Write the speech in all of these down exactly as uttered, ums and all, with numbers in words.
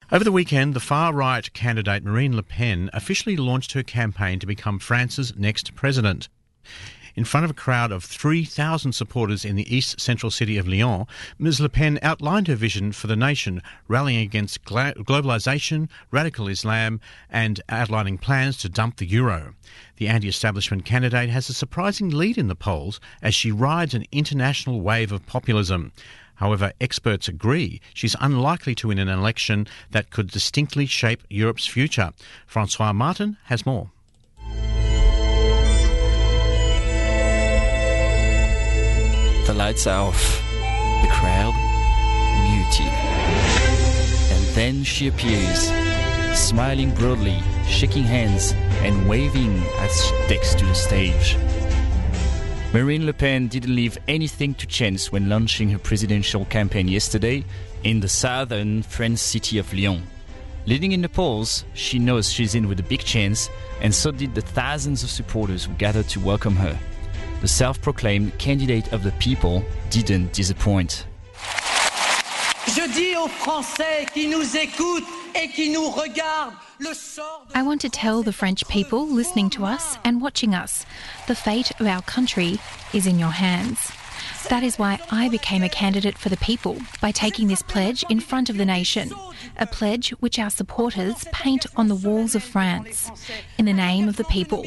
Over the weekend, the far-right candidate Marine Le Pen officially launched her campaign to become France's next president. In front of a crowd of three thousand supporters in the east-central city of Lyon, Miz Le Pen outlined her vision for the nation, rallying against gla- globalisation, radical Islam and outlining plans to dump the euro. The anti-establishment candidate has a surprising lead in the polls as she rides an international wave of populism. However, experts agree she's unlikely to win an election that could distinctly shape Europe's future. Francois Martin has more. The lights are off. The crowd muted. And then she appears, smiling broadly, shaking hands and waving as she takes to the stage. Marine Le Pen didn't leave anything to chance when launching her presidential campaign yesterday in the southern French city of Lyon. Leading in the polls, she knows she's in with a big chance, and so did the thousands of supporters who gathered to welcome her. The self-proclaimed candidate of the people didn't disappoint. Je dis aux Français qui nous écoutent et qui nous regardent. I want to tell the French people listening to us and watching us, the fate of our country is in your hands. That is why I became a candidate for the people by taking this pledge in front of the nation, a pledge which our supporters paint on the walls of France, in the name of the people.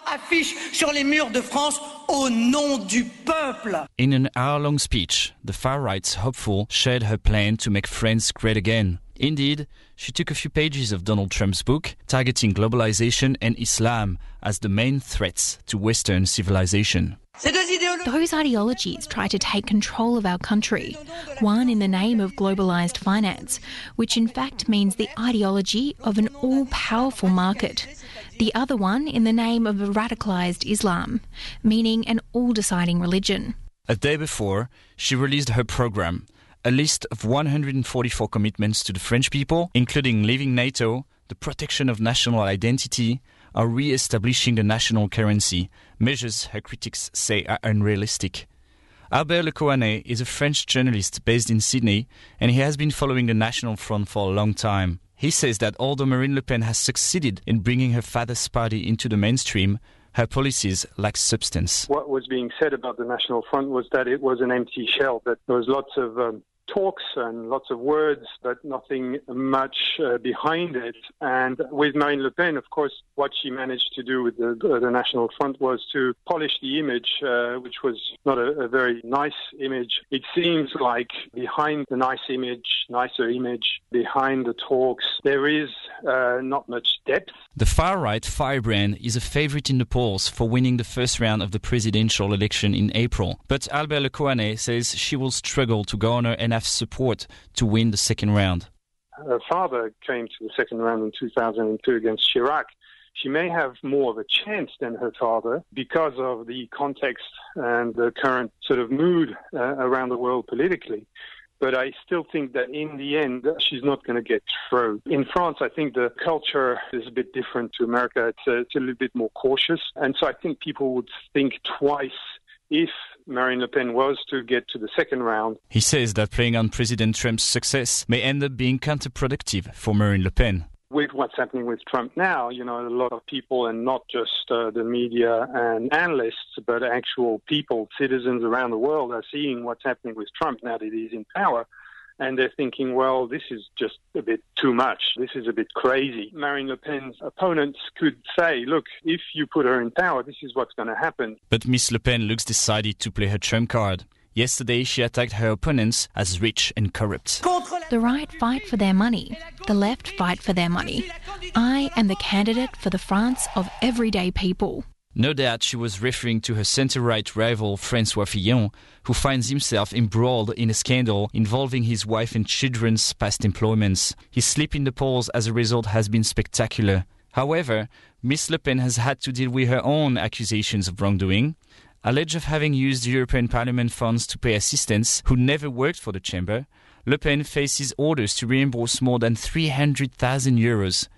In an hour-long speech, the far-right's hopeful shared her plan to make France great again. Indeed, she took a few pages of Donald Trump's book, targeting globalization and Islam as the main threats to Western civilization. Those ideologies try to take control of our country, one in the name of globalised finance, which in fact means the ideology of an all-powerful market. The other one in the name of a radicalised Islam, meaning an all-deciding religion. A day before, she released her programme, a list of one hundred forty-four commitments to the French people, including leaving NATO, the protection of national identity, or re-establishing the national currency, measures her critics say are unrealistic. Albert Le Coanet is a French journalist based in Sydney, and he has been following the National Front for a long time. He says that although Marine Le Pen has succeeded in bringing her father's party into the mainstream, her policies lack substance. What was being said about the National Front was that it was an empty shell, that there was lots of um, talks and lots of words, but nothing much uh, behind it. And with Marine Le Pen, of course, what she managed to do with the, uh, the National Front was to polish the image, uh, which was not a, a very nice image. It seems like behind the nice image, nicer image, behind the talks, there is uh, not much depth. The far-right Firebrand is a favourite in the polls for winning the first round of the presidential election in April. But Albert Le Coanet says she will struggle to garner enough support to win the second round. Her father came to the second round in two thousand two against Chirac. She may have more of a chance than her father because of the context and the current sort of mood uh, around the world politically. But I still think that in the end, she's not going to get through. In France, I think the culture is a bit different to America. It's a, it's a little bit more cautious. And so I think people would think twice if Marine Le Pen was to get to the second round. He says that playing on President Trump's success may end up being counterproductive for Marine Le Pen. With what's happening with Trump now, you know, a lot of people, and not just uh, the media and analysts, but actual people, citizens around the world are seeing what's happening with Trump now that he's in power. And they're thinking, well, this is just a bit too much. This is a bit crazy. Marine Le Pen's opponents could say, look, if you put her in power, this is what's going to happen. But Miss Le Pen looks decided to play her trump card. Yesterday, she attacked her opponents as rich and corrupt. The right fight for their money. The left fight for their money. I am the candidate for the France of everyday people. No doubt she was referring to her centre-right rival François Fillon, who finds himself embroiled in a scandal involving his wife and children's past employments. His slip in the polls as a result has been spectacular. However, Miss Le Pen has had to deal with her own accusations of wrongdoing. Alleged of having used European Parliament funds to pay assistants who never worked for the chamber, Le Pen faces orders to reimburse more than three hundred thousand euros.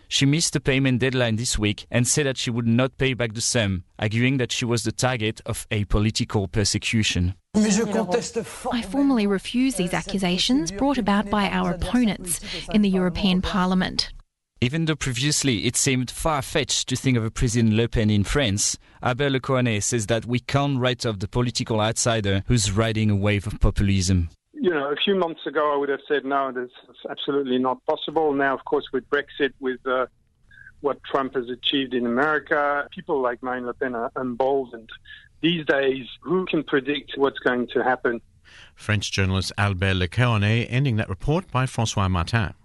She missed the payment deadline this week and said that she would not pay back the sum, arguing that she was the target of a political persecution. I formally refuse these accusations brought about by our opponents in the European Parliament. Even though previously it seemed far-fetched to think of a President Le Pen in France, Albert Le Cohanet says that we can't write off the political outsider who's riding a wave of populism. You know, a few months ago I would have said, no, this is absolutely not possible. Now, of course, with Brexit, with uh, what Trump has achieved in America, people like Marine Le Pen are emboldened. These days, who can predict what's going to happen? French journalist Albert Le Cohanet ending that report by François Martin.